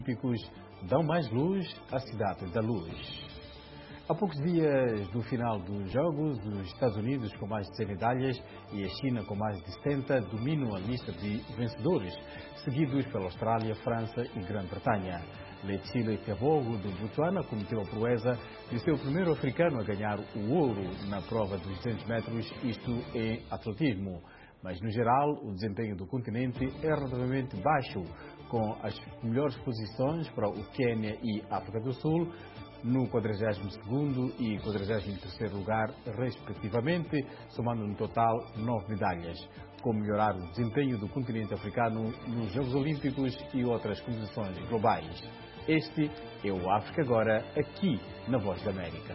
Olímpicos dão mais luz à cidade da luz. Há poucos dias do final dos Jogos, os Estados Unidos, com mais de 100 medalhas, e a China, com mais de 70, dominam a lista de vencedores, seguidos pela Austrália, França e Grã-Bretanha. Letsile Tebogo, do Botsuana, cometeu a proeza de ser o primeiro africano a ganhar o ouro na prova dos 200 metros, isto em atletismo. Mas, no geral, o desempenho do continente é relativamente baixo, com as melhores posições para o Quênia e África do Sul, no 42º e 43º lugar, respectivamente, somando no total 9 medalhas. Como melhorar o desempenho do continente africano nos Jogos Olímpicos e outras competições globais. Este é o África Agora, aqui na Voz da América.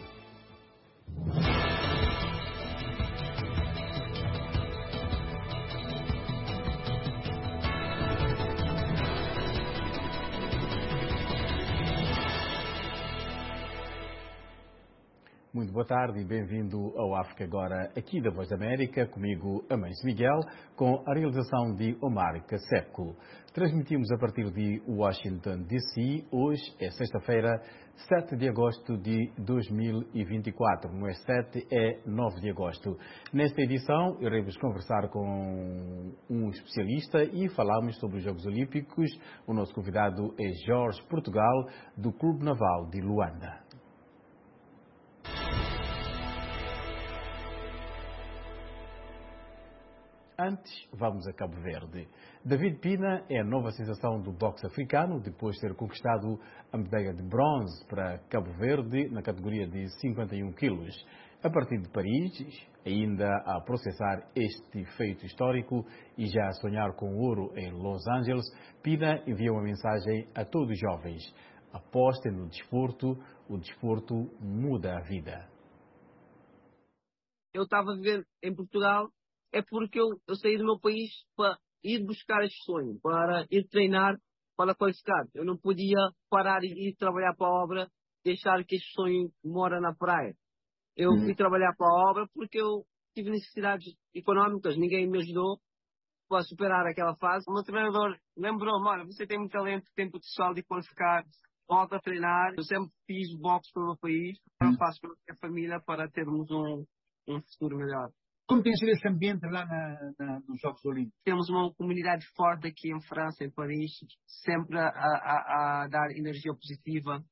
Muito boa tarde e bem-vindo ao África Agora, aqui da Voz da América, comigo, Amâncio Miguel, com a realização de Omar Caseco. Transmitimos a partir de Washington, D.C. Hoje é sexta-feira, 7 de agosto de 2024. Não é 7, é 9 de agosto. Nesta edição, iremos conversar com um especialista e falamos sobre os Jogos Olímpicos. O nosso convidado é Jorge Portugal, do Clube Naval de Luanda. Antes, vamos a Cabo Verde. David Pina é a nova sensação do boxe africano, depois de ter conquistado a medalha de bronze para Cabo Verde na categoria de 51 quilos. A partir de Paris, ainda a processar este feito histórico e já a sonhar com ouro em Los Angeles, Pina enviou uma mensagem a todos os jovens. Apostem no desporto, o desporto muda a vida. Eu estava a viver em Portugal. É porque eu saí do meu país para ir buscar este sonho, para ir treinar, para qualificar. Eu não podia parar e ir trabalhar para a obra, deixar que este sonho mora na praia. Eu fui trabalhar para a obra porque eu tive necessidades económicas, ninguém me ajudou para superar aquela fase. O meu treinador lembrou-me: olha, você tem muito talento, tem potencial de qualificar, volta a treinar. Eu sempre fiz boxe para o meu país, agora faço para a minha família para termos um futuro melhor. Como tem sido esse ambiente lá nos Jogos Olímpicos? Temos uma comunidade forte aqui em França, em Paris, sempre a dar energia positiva.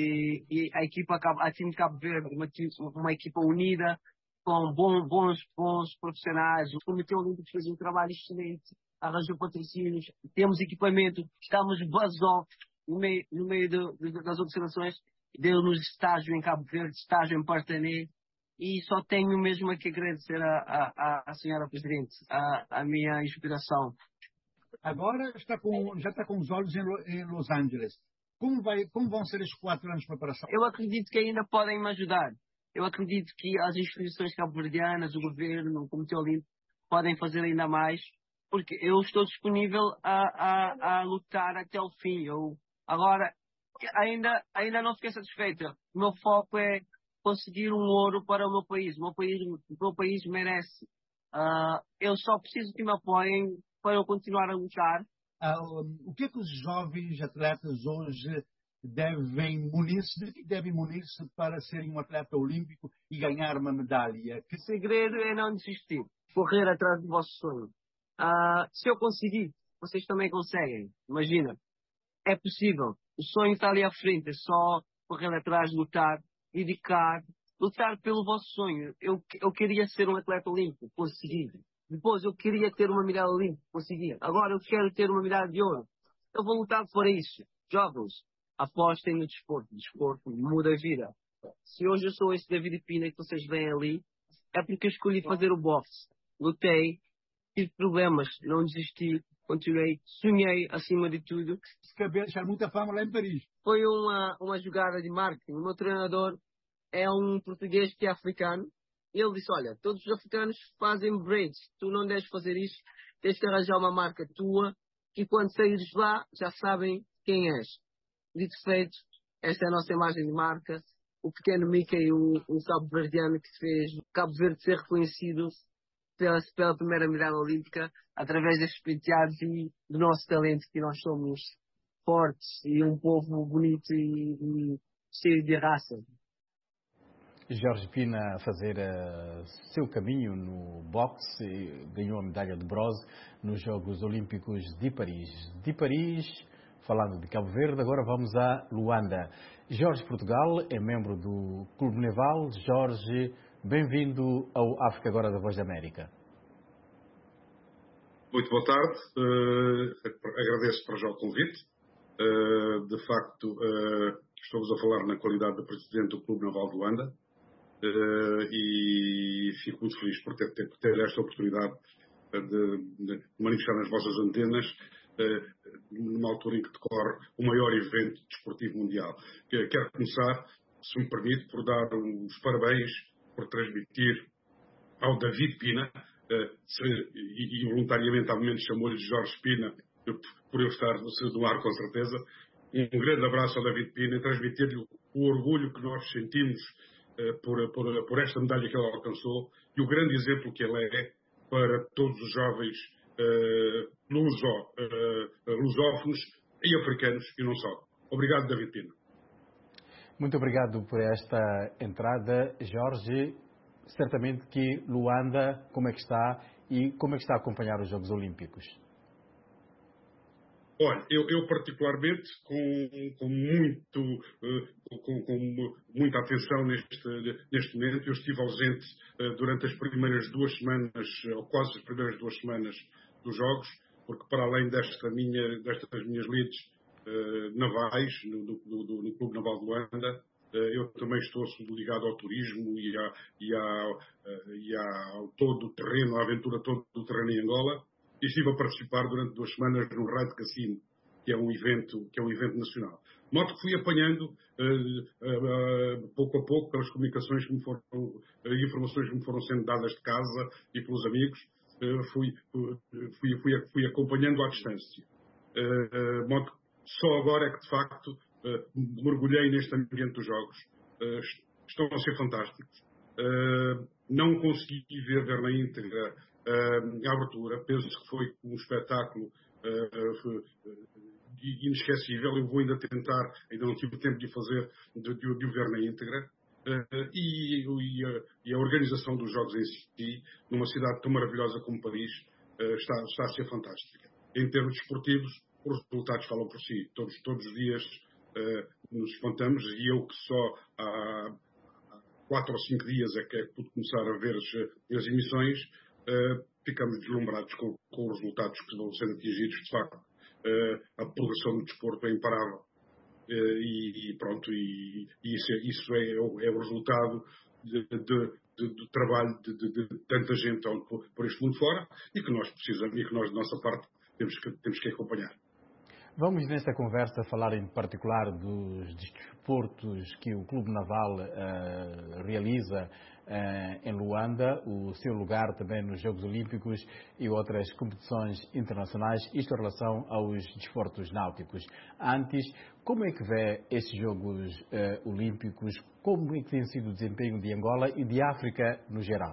E a time de Cabo Verde, uma equipa unida, com bons profissionais. O Comitê Olímpico fez um trabalho excelente, arranjou patrocínios, temos equipamento, estamos buzz-off no meio das observações. Deu-nos estágio em Cabo Verde, estágio em Partané. E só tenho mesmo a que agradecer à senhora Presidente, a minha inspiração. Agora já está com os olhos em Los Angeles. Como vão ser estes 4 anos de preparação? Eu acredito que ainda podem me ajudar. Eu acredito que as instituições cabo-verdianas, o governo, o Comitê Olímpico, podem fazer ainda mais, porque eu estou disponível a lutar até o fim. Agora, ainda não fiquei satisfeito. O meu foco é conseguir um ouro para o meu país. O meu país merece. Eu só preciso que me apoiem para eu continuar a lutar. O que é que os jovens atletas hoje devem munir-se para serem um atleta olímpico e ganhar uma medalha? O segredo é não desistir, correr atrás do vosso sonho. Se eu conseguir, vocês também conseguem. Imagina, é possível. O sonho está ali à frente, é só correr atrás, lutar, dedicar, lutar pelo vosso sonho. Eu queria ser um atleta olímpico, consegui. Depois eu queria ter uma medalha olímpica, consegui. Agora eu quero ter uma medalha de ouro. Eu vou lutar por isso. Jovens, apostem no desporto. O desporto muda a vida. Se hoje eu sou esse David Pina que vocês veem ali, é porque eu escolhi fazer o boxe. Lutei, tive problemas, não desisti, continuei, sonhei acima de tudo. Acabei de deixar muita fama lá em Paris. Foi uma jogada de marketing. O meu treinador é um português que é africano. E ele disse: olha, todos os africanos fazem braids. Tu não deves fazer isso. Tens que arranjar uma marca tua. Que quando saíres lá, já sabem quem és. Dito feito, esta é a nossa imagem de marca. O pequeno Mickey, o cabo-verdiano que fez Cabo Verde ser reconhecido pela primeira medalha olímpica através destes penteados e do nosso talento que nós somos fortes e um povo bonito e cheio de raça. Jorge Pina a fazer seu caminho no boxe, ganhou a medalha de bronze nos Jogos Olímpicos de Paris. De Paris, falando de Cabo Verde, agora vamos a Luanda. Jorge Portugal é membro do Clube Naval. Jorge, bem-vindo ao África Agora da Voz da América. Muito boa tarde. Agradeço para já o convite. De facto, estamos a falar na qualidade de presidente do Clube Naval de Luanda. E fico muito feliz por ter esta oportunidade de manifestar nas vossas antenas numa altura em que decorre o maior evento desportivo mundial. Quero começar, se me permite, por dar os parabéns por transmitir ao David Pina, e voluntariamente há momentos chamou-lhe Jorge Pina, por eu estar no ar com certeza, um grande abraço ao David Pina e transmitir-lhe o orgulho que nós sentimos por esta medalha que ele alcançou e o grande exemplo que ele é para todos os jovens lusófonos e africanos e não só. Obrigado, David Pina. Muito obrigado por esta entrada, Jorge. Certamente que Luanda, como é que está e como é que está a acompanhar os Jogos Olímpicos? Olha, eu particularmente com muita atenção neste momento. Eu estive ausente durante as primeiras 2 semanas, ou quase as primeiras 2 semanas dos Jogos, porque para além destas minhas lides navais no Clube Naval de Luanda, eu também estou ligado ao turismo e ao todo o terreno, à aventura todo do terreno em Angola. E estive a participar durante 2 semanas no Raid Cassino, que é um evento nacional. De modo que fui apanhando, pouco a pouco, pelas comunicações informações que me foram sendo dadas de casa e pelos amigos, fui acompanhando à distância. De modo que só agora é que, de facto, mergulhei neste ambiente dos Jogos. Estão a ser fantásticos. Não consegui ver na íntegra a abertura. Penso que foi um espetáculo inesquecível. Eu vou ainda tentar, ainda não tive tempo de o ver na íntegra. E a organização dos Jogos em si, numa cidade tão maravilhosa como Paris, está a ser fantástica. Em termos desportivos, os resultados falam por si. Todos os dias nos espantamos, e eu que só há 4 ou 5 dias é que pude começar a ver as emissões, ficamos deslumbrados com os resultados que vão sendo atingidos. De facto, a progressão do desporto é imparável. E pronto, isso é o resultado do trabalho de tanta gente por este mundo fora, e que nós precisamos, e que nós, de nossa parte, temos que acompanhar. Vamos, nesta conversa, falar em particular dos desportos que o Clube Naval realiza em Luanda, o seu lugar também nos Jogos Olímpicos e outras competições internacionais, isto em relação aos desportos náuticos. Antes, como é que vê esses Jogos Olímpicos? Como é que tem sido o desempenho de Angola e de África no geral?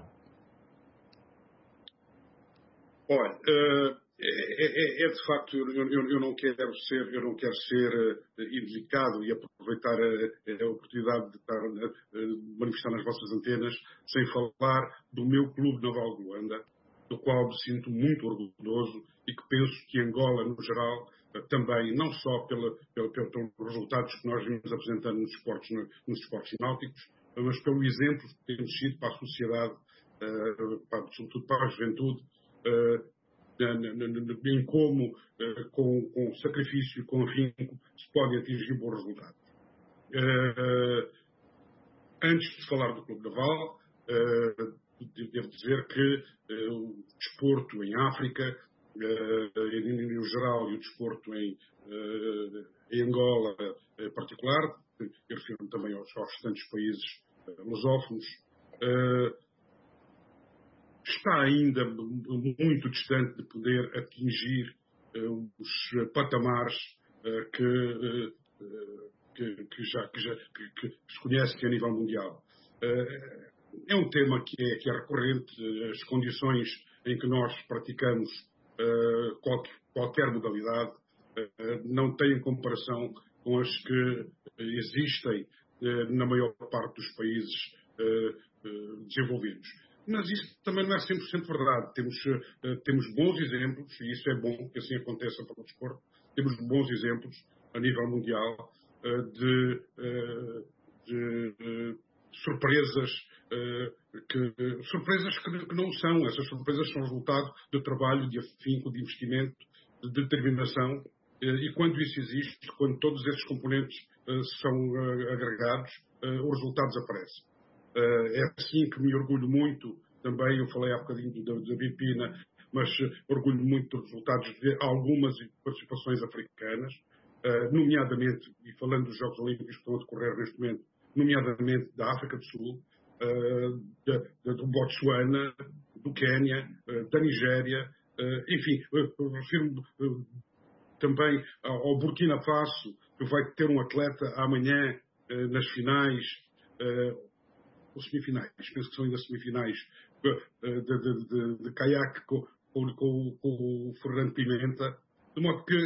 Olha, de facto, eu não quero ser indelicado e aproveitar a oportunidade de manifestar nas vossas antenas sem falar do meu Clube Naval de Luanda, do qual me sinto muito orgulhoso e que penso que Angola, no geral, também, não só pelos resultados que nós vimos apresentando nos esportes náuticos, mas pelo exemplo que temos sido para a sociedade, sobretudo para a juventude, em como, com sacrifício e com afinco, se podem atingir bons resultados. Antes de falar do Clube Naval, devo dizer que o desporto em África, no geral, e o desporto em Angola em particular, eu refiro também aos restantes países lusófonos, está ainda muito distante de poder atingir os patamares que se conhece a nível mundial. É um tema que é recorrente, as condições em que nós praticamos qualquer modalidade, não têm comparação com as que existem na maior parte dos países desenvolvidos. Mas isso também não é 100% verdade. Temos bons exemplos, e isso é bom que assim aconteça para o desporto. Temos bons exemplos a nível mundial de surpresas que não são. Essas surpresas são resultado de trabalho, de afinco, de investimento, de determinação. E quando isso existe, quando todos esses componentes são agregados, os resultados aparecem. É assim que me orgulho muito, também eu falei há bocadinho da Bipina, mas orgulho muito dos resultados de algumas participações africanas, nomeadamente, e falando dos Jogos Olímpicos que estão a decorrer neste momento, nomeadamente da África do Sul, do Botsuana, do Quénia, da Nigéria, enfim, refiro-me também ao Burkina Faso, que vai ter um atleta amanhã nas finais, ou semifinais, penso que são ainda semifinais, de caiaque com o Fernando Pimenta, de modo que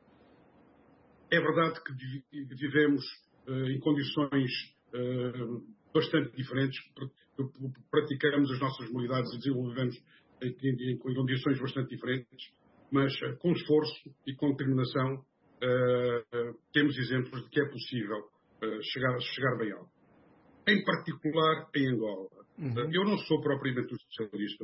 é verdade que vivemos em condições bastante diferentes, praticamos as nossas modalidades e desenvolvemos em condições bastante diferentes, mas com esforço e com determinação temos exemplos de que é possível chegar bem alto. Em particular em Angola. Eu não sou propriamente um especialista.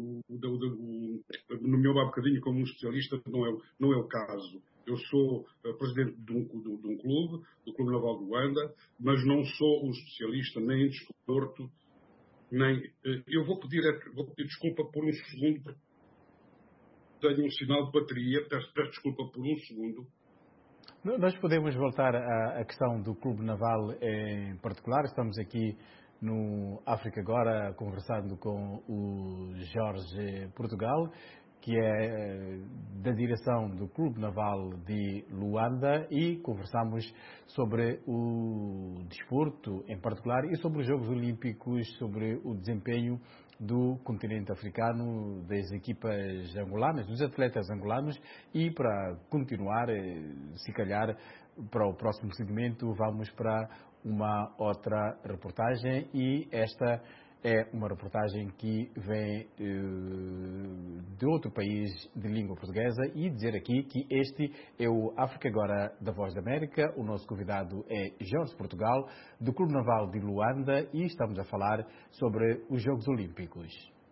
Nomeou-me há bocadinho como um especialista, não é o caso. Eu sou presidente de um clube, do Clube Naval de Luanda, mas não sou um especialista nem em desporto, nem... Eu vou pedir desculpa por um segundo, porque tenho um sinal de bateria, peço desculpa por um segundo. Nós podemos voltar à questão do Clube Naval em particular. Estamos aqui no África Agora conversando com o Jorge Portugal, que é da direção do Clube Naval de Luanda, e conversamos sobre o desporto em particular e sobre os Jogos Olímpicos, sobre o desempenho do continente africano, das equipas angolanas, dos atletas angolanos. E para continuar, se calhar, para o próximo segmento, vamos para uma outra reportagem, e esta é uma reportagem que vem de outro país de língua portuguesa, e dizer aqui que este é o África Agora da Voz da América. O nosso convidado é Jorge Portugal, do Clube Naval de Luanda, e estamos a falar sobre os Jogos Olímpicos.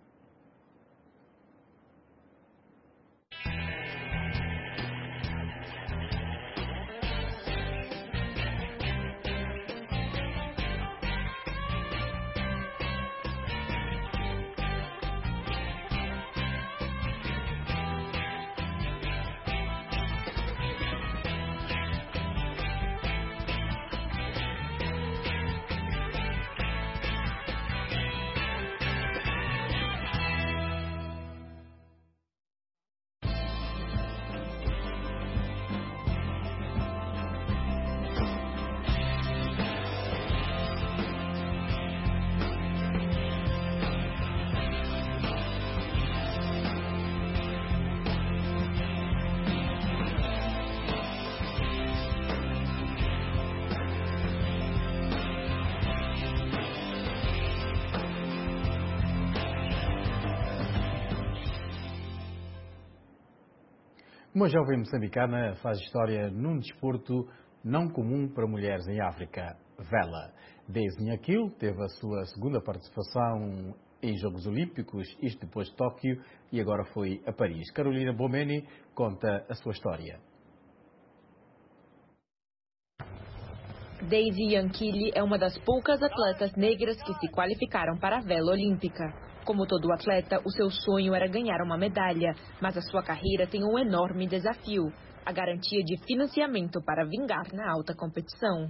Uma jovem moçambicana faz história num desporto não comum para mulheres em África, vela. Daisy Nyaquil teve a sua segunda participação em Jogos Olímpicos, isto depois de Tóquio, e agora foi a Paris. Carolina Bomeni conta a sua história. Daisy Nyaquil é uma das poucas atletas negras que se qualificaram para a vela olímpica. Como todo atleta, o seu sonho era ganhar uma medalha, mas a sua carreira tem um enorme desafio: a garantia de financiamento para vingar na alta competição.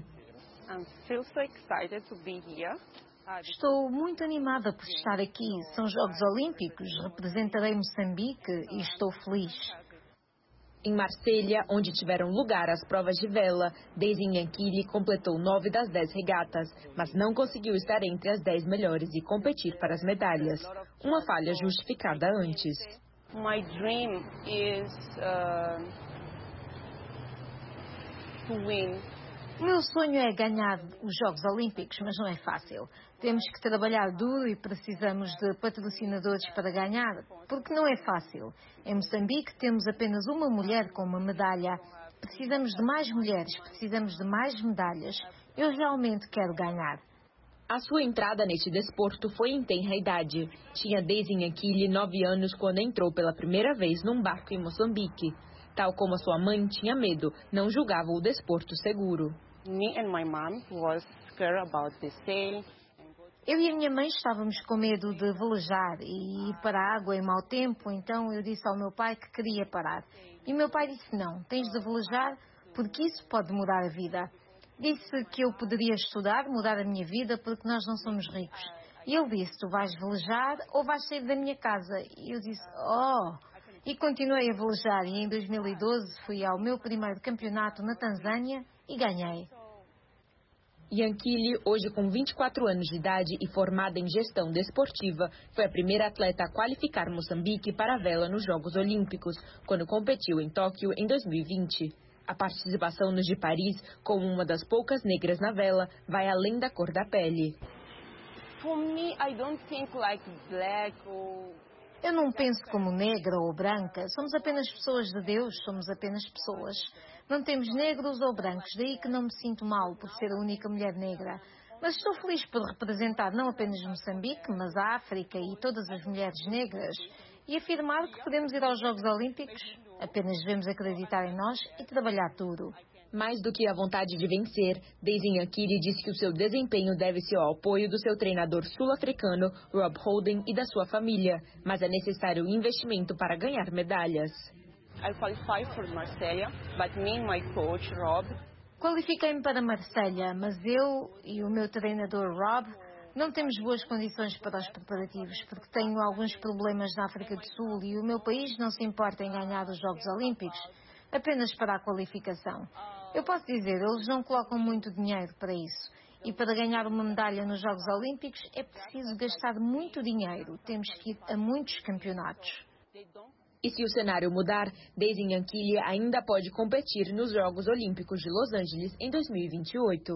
Estou muito animada por estar aqui. São Jogos Olímpicos, representarei Moçambique e estou feliz. Em Marselha, onde tiveram lugar as provas de vela, Daisy Nyaquil completou 9 das 10 regatas, mas não conseguiu estar entre as 10 melhores e competir para as medalhas. Uma falha justificada antes. to win. O meu sonho é ganhar os Jogos Olímpicos, mas não é fácil. Temos que trabalhar duro e precisamos de patrocinadores para ganhar, porque não é fácil. Em Moçambique temos apenas uma mulher com uma medalha. Precisamos de mais mulheres, precisamos de mais medalhas. Eu realmente quero ganhar. A sua entrada neste desporto foi em tenra idade. Tinha Daisy Nyankile 9 anos quando entrou pela primeira vez num barco em Moçambique. Tal como a sua mãe tinha medo, não julgava o desporto seguro. Me and my mom was scared about the sail. Eu e a minha mãe estávamos com medo de velejar e ir para a água em mau tempo, então eu disse ao meu pai que queria parar. E o meu pai disse não, tens de velejar porque isso pode mudar a vida. Disse que eu poderia estudar, mudar a minha vida porque nós não somos ricos. E ele disse, tu vais velejar ou vais sair da minha casa? E eu disse, oh... E continuei a velejar e em 2012 fui ao meu primeiro campeonato na Tanzânia e ganhei. Nyankile, hoje com 24 anos de idade e formada em gestão desportiva, foi a primeira atleta a qualificar Moçambique para a vela nos Jogos Olímpicos, quando competiu em Tóquio em 2020. A participação nos de Paris, como uma das poucas negras na vela, vai além da cor da pele. For me, I don't think like black or... Eu não penso como negra ou branca. Somos apenas pessoas de Deus, somos apenas pessoas. Não temos negros ou brancos, daí que não me sinto mal por ser a única mulher negra. Mas estou feliz por representar não apenas Moçambique, mas a África e todas as mulheres negras e afirmar que podemos ir aos Jogos Olímpicos. Apenas devemos acreditar em nós e trabalhar duro. Mais do que a vontade de vencer, Daisy Nyankile disse que o seu desempenho deve-se ao apoio do seu treinador sul-africano, Rob Holden, e da sua família, mas é necessário investimento para ganhar medalhas. I qualified for Marseille, but me and my coach, Rob... Qualifiquei-me para Marselha, mas eu e o meu treinador, Rob, não temos boas condições para os preparativos, porque tenho alguns problemas na África do Sul e o meu país não se importa em ganhar os Jogos Olímpicos, apenas para a qualificação. Eu posso dizer, eles não colocam muito dinheiro para isso. E para ganhar uma medalha nos Jogos Olímpicos é preciso gastar muito dinheiro. Temos que ir a muitos campeonatos. E se o cenário mudar, Daisy Nyankile ainda pode competir nos Jogos Olímpicos de Los Angeles em 2028.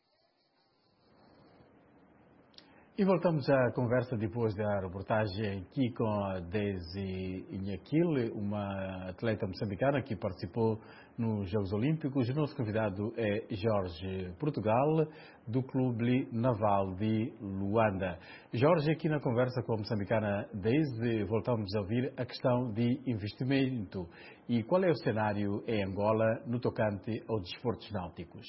E voltamos à conversa depois da reportagem aqui com a Daisy Nyankile, uma atleta moçambicana que participou nos Jogos Olímpicos. O nosso convidado é Jorge Portugal, do Clube Naval de Luanda. Jorge, aqui na conversa com a moçambicana Daisy, voltamos a ouvir a questão de investimento. E qual é o cenário em Angola no tocante aos desportos náuticos?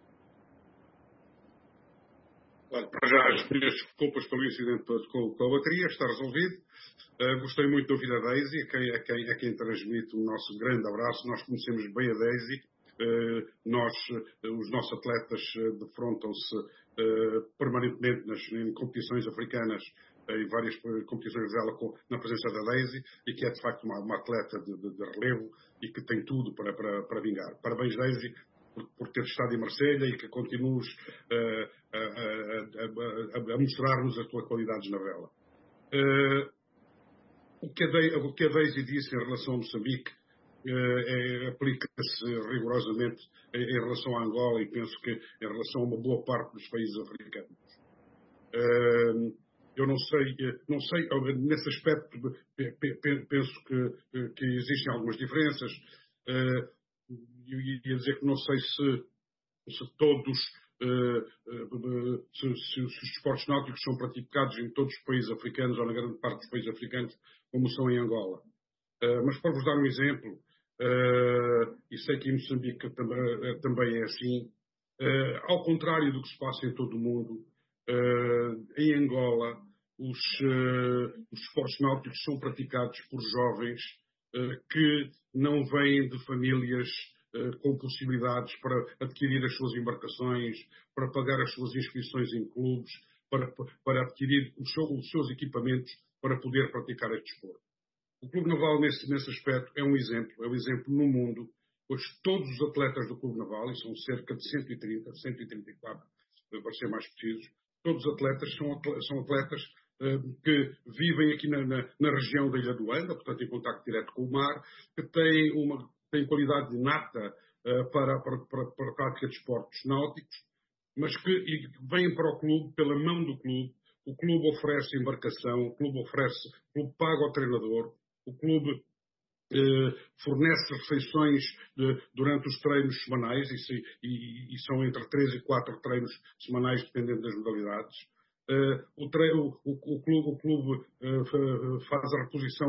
Olha, para já, as minhas desculpas pelo incidente com a bateria, está resolvido. Gostei muito de ouvir a Daisy, a quem transmite o nosso grande abraço. Nós conhecemos bem a Daisy. Os nossos atletas defrontam-se permanentemente em competições africanas, em várias competições dela na presença da Daisy, e que é de facto uma atleta de relevo e que tem tudo para vingar. Parabéns, Daisy, por ter estado em Marselha e que continues a mostrar-nos as tuas qualidades na vela. O que a Daisy disse em relação a Moçambique aplica-se rigorosamente em relação a Angola e penso que em relação a uma boa parte dos países africanos. Eu não sei, nesse aspecto penso que existem algumas diferenças. Eu ia dizer que não sei se todos se os desportos náuticos são praticados em todos os países africanos ou na grande parte dos países africanos como são em Angola. Mas para vos dar um exemplo, e sei que em Moçambique também é assim, ao contrário do que se passa em todo o mundo, em Angola os desportos náuticos são praticados por jovens que não vêm de famílias com possibilidades para adquirir as suas embarcações, para pagar as suas inscrições em clubes, para adquirir os seus equipamentos para poder praticar este desporto. O Clube Naval, nesse aspecto, é um exemplo no mundo, pois todos os atletas do Clube Naval, e são cerca de 134, para ser mais precisos, todos os atletas são atletas que vivem aqui na região da Ilha do Luanda, portanto em contacto direto com o mar, que têm qualidade inata para a prática de esportes náuticos, mas que vêm para o clube pela mão do clube. O clube oferece embarcação, o clube paga ao treinador, o clube fornece refeições durante os treinos semanais, e são entre 3 e 4 treinos semanais, dependendo das modalidades. O clube faz a reposição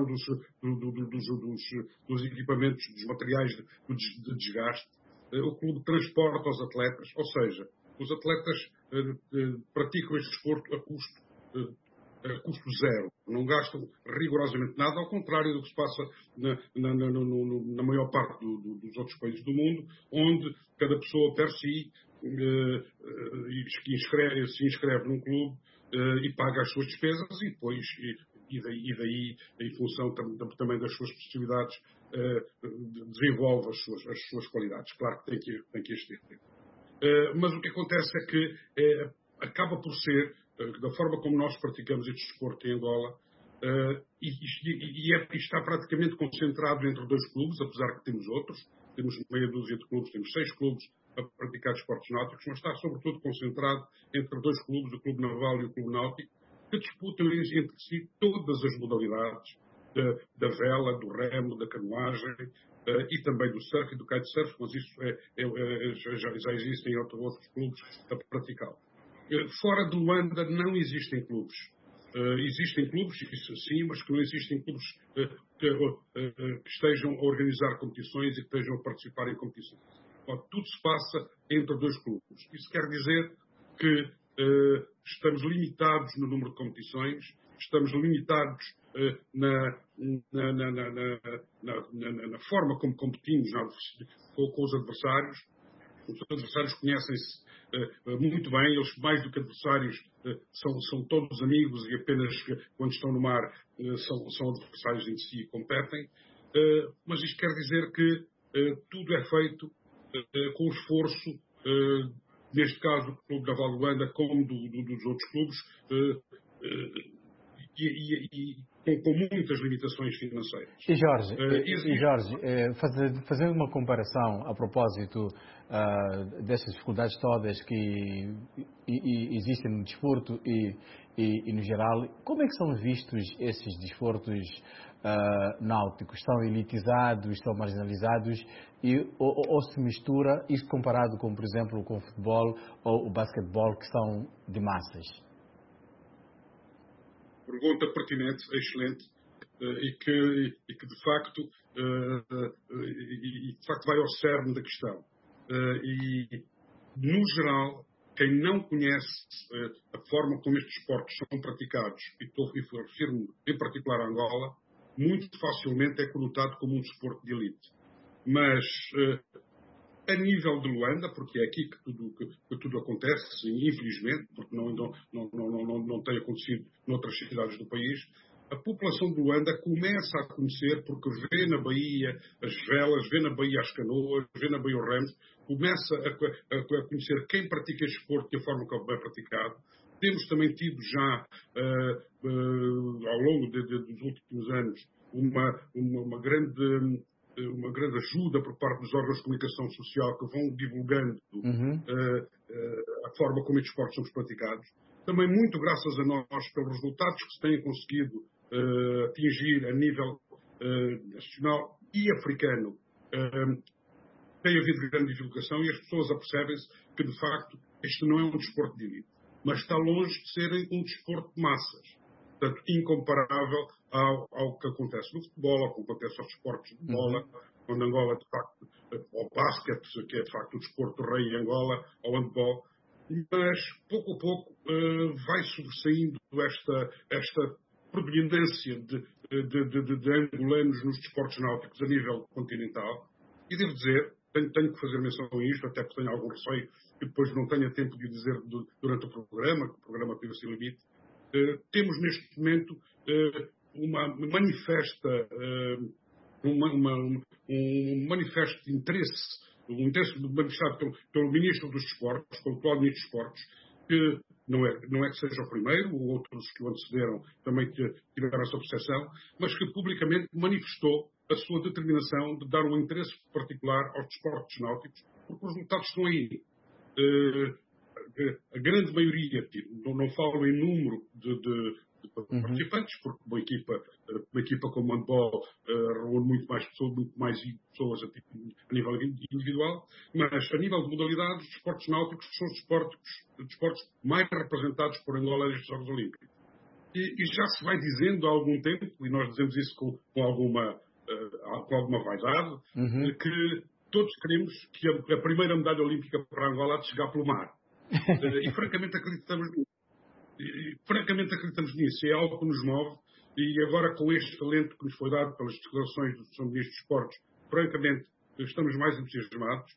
dos equipamentos, dos materiais de desgaste. O clube transporta os atletas, ou seja, os atletas praticam este desporto a custo zero, não gastam rigorosamente nada, ao contrário do que se passa na maior parte dos outros países do mundo, onde cada pessoa per si se inscreve num clube e paga as suas despesas e depois, daí em função também das suas possibilidades, desenvolve as suas qualidades. Claro que tem que existir. Mas o que acontece é que acaba por ser, da forma como nós praticamos este desporto em Angola, está praticamente concentrado entre 2 clubes, apesar que temos outros. Temos meia dúzia de clubes, temos 6 clubes a praticar desportos náuticos, mas está sobretudo concentrado entre 2 clubes, o Clube Naval e o Clube Náutico, que disputam entre si todas as modalidades da vela, do remo, da canoagem e também do surf e do kitesurf, mas isso já existem outros clubes a praticá-lo. Fora de Luanda não existem clubes. Existem clubes, isso sim, mas que não existem clubes que estejam a organizar competições e que estejam a participar em competições. Tudo se passa entre 2 clubes. Isso quer dizer que estamos limitados no número de competições, estamos limitados na forma como competimos com os adversários. Os adversários conhecem-se muito bem, eles mais do que adversários são todos amigos e apenas quando estão no mar são adversários em si e competem. Mas isto quer dizer que tudo é feito com esforço, neste caso do Clube Naval de Luanda como dos outros clubes, e com muitas limitações financeiras. E Jorge, fazendo uma comparação a propósito dessas dificuldades todas que existem no desporto e no geral, como é que são vistos esses desportos náuticos? Estão elitizados, estão marginalizados ou se mistura isso comparado com, por exemplo, com o futebol ou o basquetebol, que são de massas? Pergunta pertinente, excelente, e que de facto vai ao cerne da questão. E, no geral, quem não conhece a forma como estes esportes são praticados, e refiro-me em particular a Angola, muito facilmente é conotado como um desporto de elite. Mas, a nível de Luanda, porque é aqui que tudo acontece, infelizmente, porque não tem acontecido noutras cidades do país, a população de Luanda começa a conhecer, porque vê na Bahia as velas, vê na Bahia as canoas, vê na Bahia os remos, começa a conhecer quem pratica este desporto e a forma como é praticado. Temos também tido já, ao longo dos últimos anos, uma grande ajuda por parte dos órgãos de comunicação social que vão divulgando a forma como estes esportes são praticados. Também muito graças a nós pelos resultados que se têm conseguido atingir a nível nacional e africano. Tem havido grande divulgação e as pessoas apercebem-se que, de facto, este não é um desporto de elite, mas está longe de ser um desporto de massas. Portanto, incomparável ao que acontece no futebol, ao que acontece aos desportos de bola, onde Angola, de facto, ao basquete, que é, de facto, o desporto rei em Angola, ao handball. Mas, pouco a pouco, vai sobressaindo esta predominância de angolanos nos desportos náuticos a nível continental. E devo dizer, tenho que fazer menção a isto, até porque tenho algum receio que depois não tenha tempo de o dizer durante o programa, que o programa tem o seu limite. Temos neste momento um manifesto de interesse, manifestado pelo Ministro dos Desportos, pelo atual Ministro dos Desportos, que não é que seja o primeiro, outros que o antecederam também tiveram essa percepção, mas que publicamente manifestou a sua determinação de dar um interesse particular aos desportos náuticos, porque os resultados estão aí. A grande maioria, não falo em número de participantes, porque uma equipa como o handball reúne muito mais pessoas a nível individual, mas a nível de modalidades, os desportos náuticos são os desportos mais representados por Angola nestes Jogos Olímpicos. E já se vai dizendo há algum tempo, e nós dizemos isso com alguma vaidade, que todos queremos que a primeira medalha olímpica para Angola há de chegar pelo mar. E francamente acreditamos nisso. É algo que nos move, e agora com este talento que nos foi dado pelas declarações do Sr. Ministro dos Esportes, francamente estamos mais entusiasmados.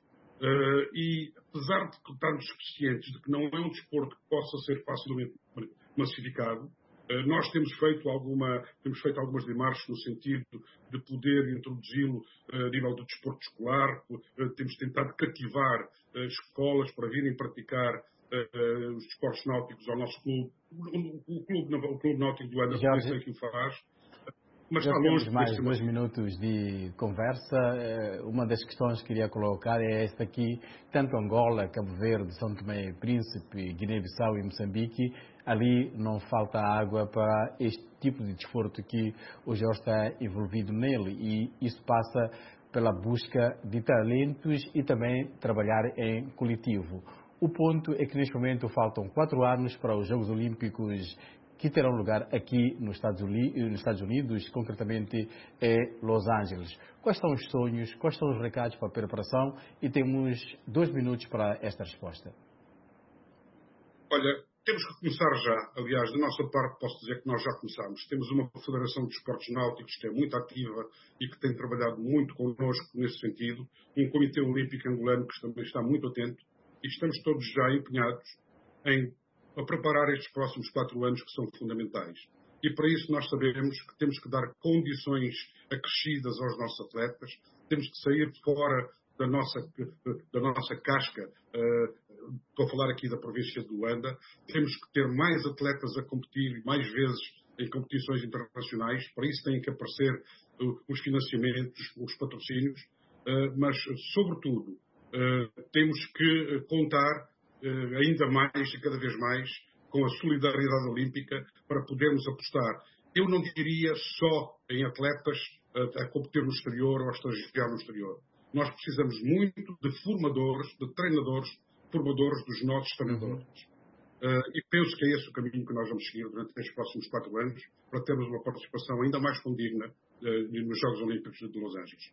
E apesar de estarmos conscientes de que não é um desporto que possa ser facilmente massificado, nós temos feito algumas demarches no sentido de poder introduzi-lo a nível do desporto escolar. Temos tentado cativar escolas para virem praticar os desportos náuticos ao nosso clube. O Clube Náutico do Anda é que o faz. Mas já está longe temos mais 2 minutos de conversa. Uma das questões que queria colocar é esta aqui. Tanto Angola, Cabo Verde, São Tomé e Príncipe, Guiné-Bissau e Moçambique, ali não falta água para este tipo de desporto que o Jorge está envolvido nele. E isso passa pela busca de talentos e também trabalhar em coletivo. O ponto é que neste momento faltam 4 anos para os Jogos Olímpicos que terão lugar aqui nos Estados Unidos, concretamente em Los Angeles. Quais são os sonhos, quais são os recados para a preparação? E temos 2 minutos para esta resposta. Olha, temos que começar já. Aliás, da nossa parte posso dizer que nós já começamos. Temos uma Federação de Esportes Náuticos que é muito ativa e que tem trabalhado muito connosco nesse sentido. Um Comitê Olímpico Angolano que também está muito atento. E estamos todos já empenhados a preparar estes próximos 4 anos que são fundamentais. E para isso nós sabemos que temos que dar condições acrescidas aos nossos atletas, temos que sair fora da nossa casca, estou a falar aqui da província do Luanda, temos que ter mais atletas a competir mais vezes em competições internacionais, para isso têm que aparecer os financiamentos, os patrocínios, mas sobretudo temos que contar ainda mais e cada vez mais com a solidariedade olímpica para podermos apostar. Eu não diria só em atletas a competir no exterior ou a estagiar no exterior. Nós precisamos muito de formadores, de treinadores, formadores dos nossos treinadores. E penso que é esse o caminho que nós vamos seguir durante estes próximos 4 anos para termos uma participação ainda mais condigna nos Jogos Olímpicos de Los Angeles.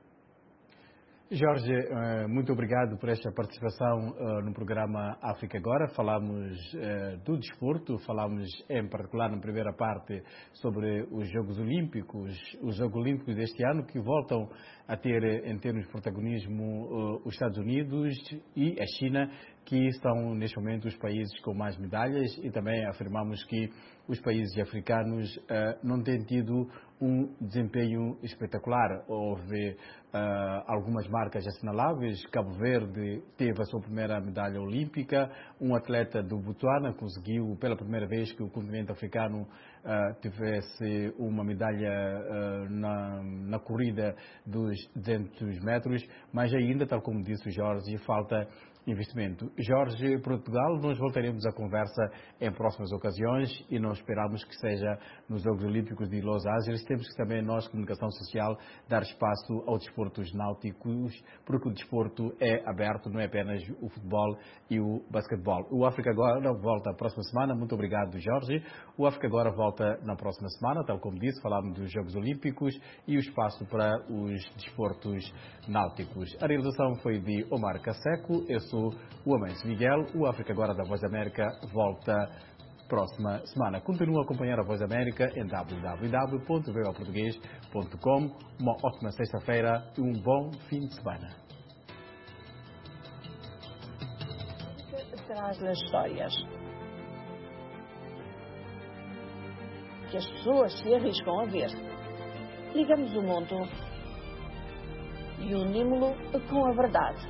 Jorge, muito obrigado por esta participação no programa África Agora. Falamos do desporto, falamos em particular na primeira parte sobre os Jogos Olímpicos deste ano, que voltam a ter em termos de protagonismo os Estados Unidos e a China, que são neste momento os países com mais medalhas, e também afirmamos que os países africanos não têm tido um desempenho espetacular. Houve algumas marcas assinaláveis. Cabo Verde teve a sua primeira medalha olímpica. Um atleta do Botsuana conseguiu pela primeira vez que o continente africano tivesse uma medalha na corrida dos 200 metros, mas ainda, tal como disse o Jorge, falta investimento. Jorge, Portugal, nós voltaremos a conversa em próximas ocasiões e não esperamos que seja nos Jogos Olímpicos de Los Angeles. Temos que também nós, comunicação social, dar espaço aos desportos náuticos, porque o desporto é aberto, não é apenas o futebol e o basquetebol. O África Agora volta a próxima semana. Muito obrigado, Jorge. O África Agora volta na próxima semana, tal como disse, falamos dos Jogos Olímpicos e o espaço para os desportos náuticos. A realização foi de Omar Caseco. Eu sou o Amancio Miguel. O África Agora da Voz da América volta próxima semana. Continua a acompanhar a Voz da América em www.voaportugues.com. Uma ótima sexta-feira e um bom fim de semana. Traz nas histórias que as pessoas se arriscam a ver. Ligamos o mundo e unimos-lo com a verdade.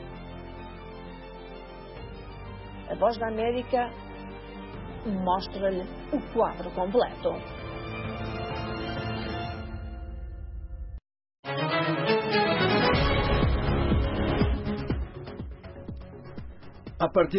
A Voz da América mostra-lhe o quadro completo. partir